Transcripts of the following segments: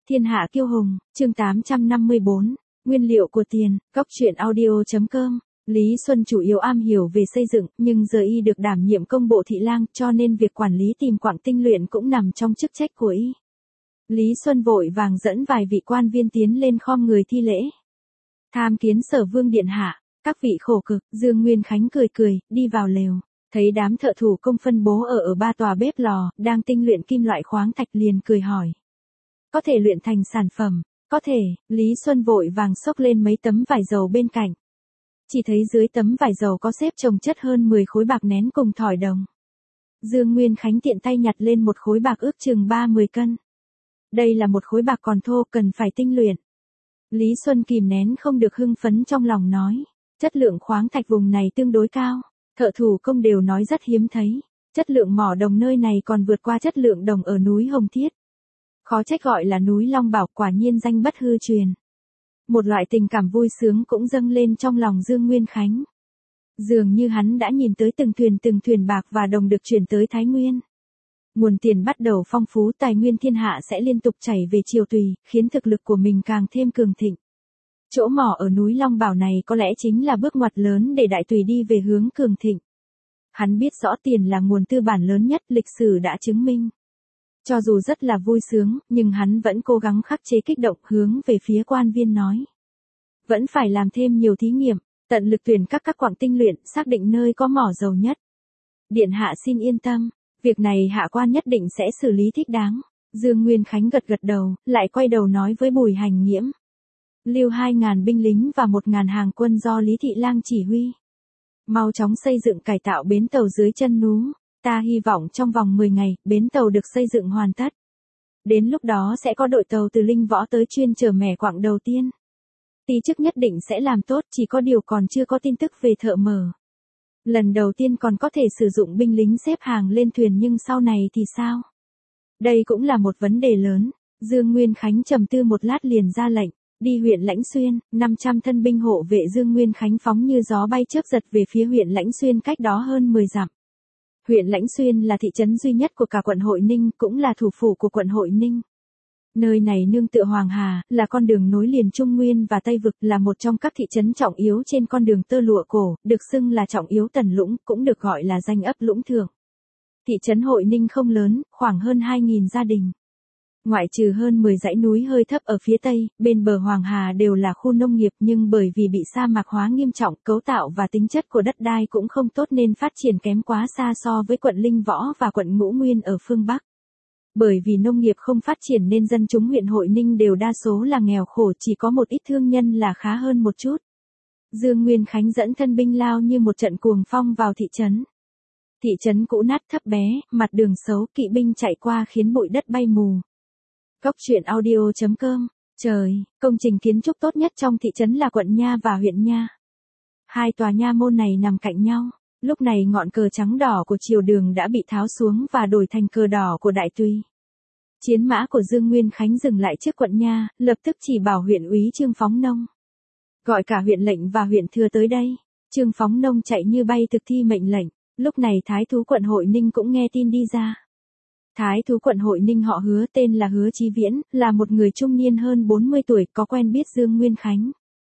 Thiên hạ kiêu hùng, chương 854, nguyên liệu của tiền, góc truyện audio.com. Lý Xuân chủ yếu am hiểu về xây dựng, nhưng giờ y được đảm nhiệm công bộ thị lang, cho nên việc quản lý tìm quặng tinh luyện cũng nằm trong chức trách của y. Lý Xuân vội vàng dẫn vài vị quan viên tiến lên khom người thi lễ. Tham kiến Sở Vương điện hạ, các vị khổ cực. Dương Nguyên Khánh cười cười, đi vào lều. Thấy đám thợ thủ công phân bố ở ba tòa bếp lò, đang tinh luyện kim loại khoáng thạch, liền cười hỏi. Có thể luyện thành sản phẩm? Có thể. Lý Xuân vội vàng xốc lên mấy tấm vải dầu bên cạnh. Chỉ thấy dưới tấm vải dầu có xếp chồng chất hơn 10 khối bạc nén cùng thỏi đồng. Dương Nguyên Khánh tiện tay nhặt lên một khối bạc ước chừng 30 cân. Đây là một khối bạc còn thô, cần phải tinh luyện. Lý Xuân kìm nén không được hưng phấn trong lòng nói. Chất lượng khoáng thạch vùng này tương đối cao. Thợ thủ công đều nói rất hiếm thấy. Chất lượng mỏ đồng nơi này còn vượt qua chất lượng đồng ở núi Hồng Thiết. Khó trách gọi là núi Long Bảo, quả nhiên danh bất hư truyền. Một loại tình cảm vui sướng cũng dâng lên trong lòng Dương Nguyên Khánh. Dường như hắn đã nhìn tới từng thuyền bạc và đồng được chuyển tới Thái Nguyên. Nguồn tiền bắt đầu phong phú, tài nguyên thiên hạ sẽ liên tục chảy về Triều Tùy, khiến thực lực của mình càng thêm cường thịnh. Chỗ mỏ ở núi Long Bảo này có lẽ chính là bước ngoặt lớn để Đại Tùy đi về hướng cường thịnh. Hắn biết rõ tiền là nguồn tư bản lớn nhất, lịch sử đã chứng minh. Cho dù rất là vui sướng, nhưng hắn vẫn cố gắng khắc chế kích động, hướng về phía quan viên nói. Vẫn phải làm thêm nhiều thí nghiệm, tận lực tuyển các quặng tinh luyện, xác định nơi có mỏ dầu nhất. Điện hạ xin yên tâm, việc này hạ quan nhất định sẽ xử lý thích đáng. Dương Nguyên Khánh gật đầu, lại quay đầu nói với Bùi Hành Nghiễm. Lưu 2.000 binh lính và 1.000 hàng quân do Lý Thị Lang chỉ huy. Mau chóng xây dựng cải tạo bến tàu dưới chân núi. Ta hy vọng trong vòng 10 ngày, bến tàu được xây dựng hoàn tất. Đến lúc đó sẽ có đội tàu từ Linh Võ tới chuyên chở mẻ quặng đầu tiên. Ty chức nhất định sẽ làm tốt, chỉ có điều còn chưa có tin tức về thợ mở. Lần đầu tiên còn có thể sử dụng binh lính xếp hàng lên thuyền, nhưng sau này thì sao? Đây cũng là một vấn đề lớn. Dương Nguyên Khánh trầm tư một lát liền ra lệnh, đi huyện Lãnh Xuyên. 500 thân binh hộ vệ Dương Nguyên Khánh phóng như gió bay chớp giật về phía huyện Lãnh Xuyên, cách đó hơn 10 dặm. Huyện Lãnh Xuyên là thị trấn duy nhất của cả quận Hội Ninh, cũng là thủ phủ của quận Hội Ninh. Nơi này nương tựa Hoàng Hà, là con đường nối liền Trung Nguyên và Tây Vực, là một trong các thị trấn trọng yếu trên con đường tơ lụa cổ, được xưng là trọng yếu Tần Lũng, cũng được gọi là danh ấp Lũng Thượng. Thị trấn Hội Ninh không lớn, khoảng hơn 2.000 gia đình. Ngoại trừ hơn 10 dãy núi hơi thấp ở phía Tây, bên bờ Hoàng Hà đều là khu nông nghiệp, nhưng bởi vì bị sa mạc hóa nghiêm trọng, cấu tạo và tính chất của đất đai cũng không tốt nên phát triển kém quá xa so với quận Linh Võ và quận Ngũ Nguyên ở phương Bắc. Bởi vì nông nghiệp không phát triển nên dân chúng huyện Hội Ninh đều đa số là nghèo khổ, chỉ có một ít thương nhân là khá hơn một chút. Dương Nguyên Khánh dẫn thân binh lao như một trận cuồng phong vào thị trấn. Thị trấn cũ nát thấp bé, mặt đường xấu, kỵ binh chạy qua khiến bụi đất bay mù. Góc truyện audio.com. Trời, công trình kiến trúc tốt nhất trong thị trấn là quận Nha và huyện Nha. Hai tòa nha môn này nằm cạnh nhau. Lúc này ngọn cờ trắng đỏ của triều đường đã bị tháo xuống và đổi thành cờ đỏ của Đại Tùy. Chiến mã của Dương Nguyên Khánh dừng lại trước quận Nha, lập tức chỉ bảo huyện úy Trương Phóng Nông. Gọi cả huyện lệnh và huyện thừa tới đây. Trương Phóng Nông chạy như bay thực thi mệnh lệnh. Lúc này thái thú quận Hội Ninh cũng nghe tin đi ra. Thái thú quận Hội Ninh họ Hứa, tên là Hứa Chí Viễn, là một người trung niên hơn 40 tuổi, có quen biết Dương Nguyên Khánh.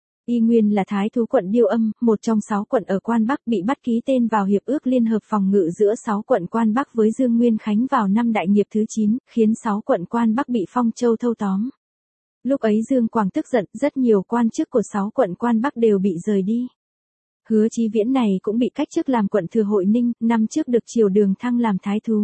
Y nguyên là thái thú quận Điêu Âm, một trong 6 quận ở Quan Bắc, bị bắt ký tên vào hiệp ước liên hợp phòng ngự giữa 6 quận Quan Bắc với Dương Nguyên Khánh vào năm Đại Nghiệp thứ 9, khiến 6 quận Quan Bắc bị Phong Châu thâu tóm. Lúc ấy Dương Quảng tức giận, rất nhiều quan chức của 6 quận Quan Bắc đều bị rời đi. Hứa Chí Viễn này cũng bị cách chức làm quận thừa Hội Ninh, năm trước được triều đường thăng làm thái thú.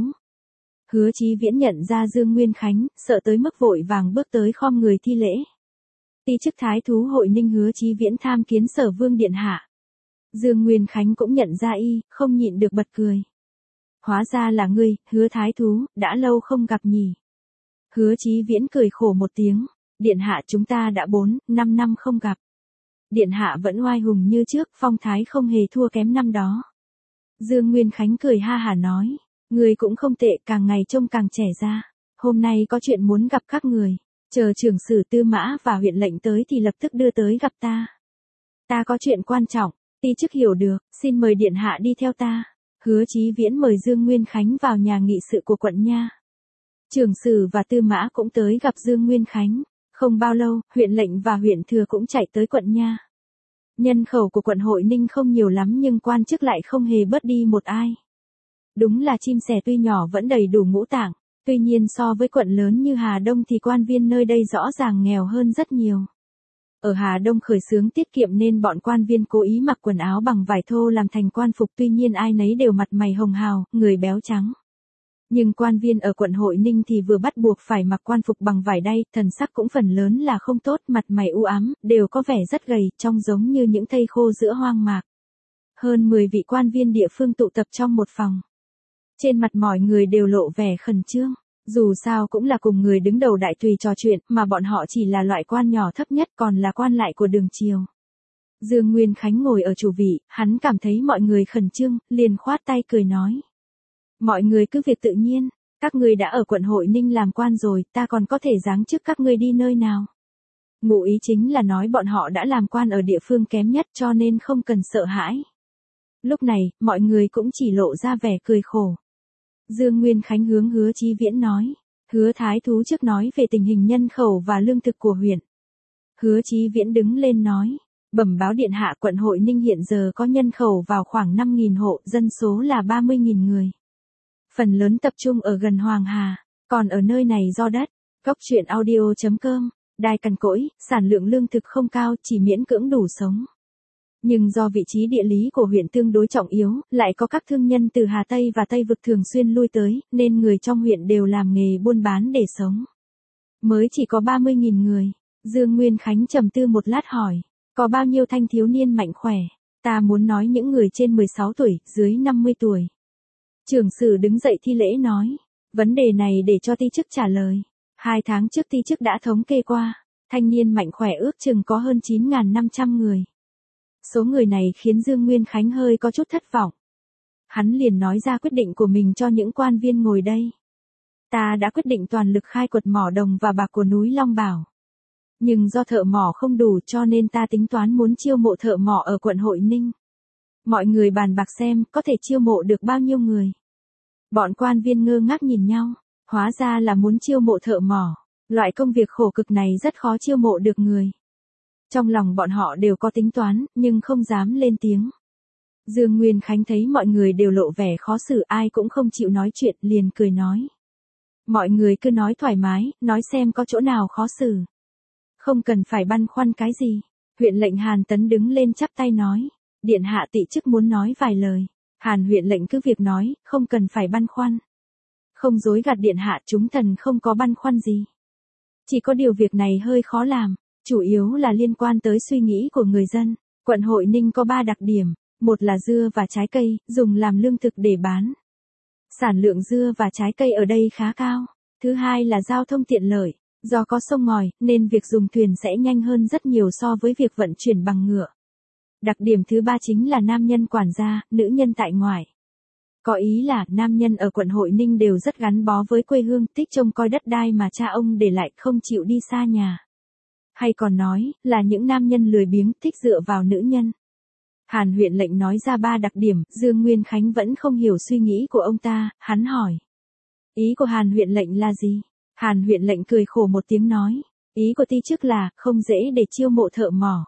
Hứa Chí Viễn nhận ra Dương Nguyên Khánh, sợ tới mức vội vàng bước tới khom người thi lễ. Ty chức thái thú Hội Ninh. Hứa Chí Viễn tham kiến Sở Vương điện hạ. Dương Nguyên Khánh cũng nhận ra y, không nhịn được bật cười. Hóa ra là ngươi, Hứa thái thú, đã lâu không gặp nhỉ. Hứa Chí Viễn cười khổ một tiếng. Điện hạ, chúng ta đã 4-5 năm không gặp. Điện hạ vẫn oai hùng như trước, phong thái không hề thua kém năm đó. Dương Nguyên Khánh cười ha hả nói. Người cũng không tệ, càng ngày trông càng trẻ ra. Hôm nay có chuyện muốn gặp các người. Chờ trưởng sử Tư Mã và huyện lệnh tới thì lập tức đưa tới gặp ta. Ta có chuyện quan trọng. Ty chức hiểu được, xin mời điện hạ đi theo ta. Hứa Chí Viễn mời Dương Nguyên Khánh vào nhà nghị sự của quận Nha. Trưởng sử và tư mã cũng tới gặp Dương Nguyên Khánh. Không bao lâu, huyện lệnh và huyện thừa cũng chạy tới quận nha. Nhân khẩu của quận Hội Ninh không nhiều lắm nhưng quan chức lại không hề bớt đi một ai. Đúng là chim sẻ tuy nhỏ vẫn đầy đủ ngũ tạng, tuy nhiên so với quận lớn như Hà Đông thì quan viên nơi đây rõ ràng nghèo hơn rất nhiều. Ở Hà Đông khởi xướng tiết kiệm nên bọn quan viên cố ý mặc quần áo bằng vải thô làm thành quan phục, tuy nhiên ai nấy đều mặt mày hồng hào, người béo trắng. Nhưng quan viên ở quận Hội Ninh thì vừa bắt buộc phải mặc quan phục bằng vải đay, thần sắc cũng phần lớn là không tốt, mặt mày u ám, đều có vẻ rất gầy, trông giống như những thây khô giữa hoang mạc. Hơn 10 vị quan viên địa phương tụ tập trong một phòng. Trên mặt mọi người đều lộ vẻ khẩn trương, dù sao cũng là cùng người đứng đầu đại tùy trò chuyện, mà bọn họ chỉ là loại quan nhỏ thấp nhất, còn là quan lại của đường triều. Dương Nguyên Khánh ngồi ở chủ vị, hắn cảm thấy mọi người khẩn trương, liền khoát tay cười nói. Mọi người cứ việc tự nhiên, các ngươi đã ở quận Hội Ninh làm quan rồi, ta còn có thể giáng chức các ngươi đi nơi nào. Ngụ ý chính là nói bọn họ đã làm quan ở địa phương kém nhất cho nên không cần sợ hãi. Lúc này, mọi người cũng chỉ lộ ra vẻ cười khổ. Dương Nguyên Khánh hướng Hứa Chí Viễn nói. Hứa Thái Thú trước nói về tình hình nhân khẩu và lương thực của huyện. Hứa Chí Viễn đứng lên nói. Bẩm báo điện hạ, quận Hội Ninh hiện giờ có nhân khẩu vào khoảng 5.000 hộ, dân số là 30.000 người. Phần lớn tập trung ở gần Hoàng Hà, còn ở nơi này do đất. Góc truyện audio.com, Đài cằn cỗi, sản lượng lương thực không cao, chỉ miễn cưỡng đủ sống. Nhưng do vị trí địa lý của huyện tương đối trọng yếu, lại có các thương nhân từ Hà Tây và Tây Vực thường xuyên lui tới, nên người trong huyện đều làm nghề buôn bán để sống. Mới chỉ có 30.000 người. Dương Nguyên Khánh trầm tư một lát hỏi, có bao nhiêu thanh thiếu niên mạnh khỏe? Ta muốn nói những người trên 16 tuổi, dưới 50 tuổi. Trưởng sử đứng dậy thi lễ nói, vấn đề này để cho ty chức trả lời. 2 tháng trước ty chức đã thống kê qua, thanh niên mạnh khỏe ước chừng có hơn 9.500 người. Số người này khiến Dương Nguyên Khánh hơi có chút thất vọng. Hắn liền nói ra quyết định của mình cho những quan viên ngồi đây. Ta đã quyết định toàn lực khai quật mỏ đồng và bạc của núi Long Bảo. Nhưng do thợ mỏ không đủ cho nên ta tính toán muốn chiêu mộ thợ mỏ ở quận Hội Ninh. Mọi người bàn bạc xem có thể chiêu mộ được bao nhiêu người. Bọn quan viên ngơ ngác nhìn nhau, hóa ra là muốn chiêu mộ thợ mỏ. Loại công việc khổ cực này rất khó chiêu mộ được người. Trong lòng bọn họ đều có tính toán, nhưng không dám lên tiếng. Dương Nguyên Khánh thấy mọi người đều lộ vẻ khó xử, ai cũng không chịu nói chuyện, liền cười nói. Mọi người cứ nói thoải mái, nói xem có chỗ nào khó xử. Không cần phải băn khoăn cái gì. Huyện lệnh Hàn Tấn đứng lên chắp tay nói. Điện hạ tị chức muốn nói vài lời. Hàn huyện lệnh cứ việc nói, không cần phải băn khoăn. Không dối gạt điện hạ, chúng thần không có băn khoăn gì. Chỉ có điều việc này hơi khó làm. Chủ yếu là liên quan tới suy nghĩ của người dân. Quận Hội Ninh có 3 đặc điểm. Một là dưa và trái cây, dùng làm lương thực để bán. Sản lượng dưa và trái cây ở đây khá cao. Thứ hai là giao thông tiện lợi. Do có sông ngòi, nên việc dùng thuyền sẽ nhanh hơn rất nhiều so với việc vận chuyển bằng ngựa. Đặc điểm thứ ba chính là nam nhân quản gia, nữ nhân tại ngoại. Có ý là, nam nhân ở quận Hội Ninh đều rất gắn bó với quê hương, thích trông coi đất đai mà cha ông để lại, không chịu đi xa nhà. Hay còn nói, là những nam nhân lười biếng, thích dựa vào nữ nhân. Hàn huyện lệnh nói ra 3 đặc điểm, Dương Nguyên Khánh vẫn không hiểu suy nghĩ của ông ta, hắn hỏi. Ý của Hàn huyện lệnh là gì? Hàn huyện lệnh cười khổ một tiếng nói. Ý của ty chức là, không dễ để chiêu mộ thợ mỏ.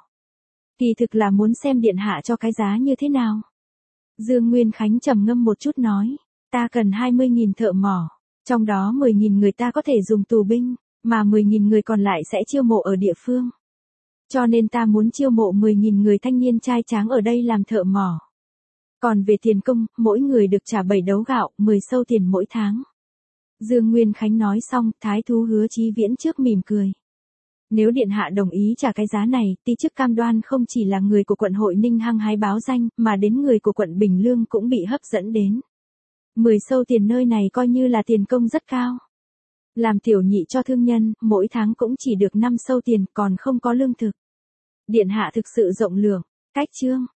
Kỳ thực là muốn xem điện hạ cho cái giá như thế nào. Dương Nguyên Khánh trầm ngâm một chút nói. Ta cần 20.000 thợ mỏ. Trong đó 10.000 người ta có thể dùng tù binh, mà 10.000 người còn lại sẽ chiêu mộ ở địa phương. Cho nên ta muốn chiêu mộ 10.000 người thanh niên trai tráng ở đây làm thợ mỏ. Còn về tiền công, mỗi người được trả 7 đấu gạo, 10 sâu tiền mỗi tháng. Dương Nguyên Khánh nói xong, Thái Thú Hứa Chí Viễn trước mỉm cười. Nếu điện hạ đồng ý trả cái giá này, ty chức cam đoan không chỉ là người của quận Hội Ninh hăng hái báo danh, mà đến người của quận Bình Lương cũng bị hấp dẫn đến. 10 sâu tiền nơi này coi như là tiền công rất cao. Làm tiểu nhị cho thương nhân, mỗi tháng cũng chỉ được 5 sâu tiền, còn không có lương thực. Điện hạ thực sự rộng lượng. Cách chương.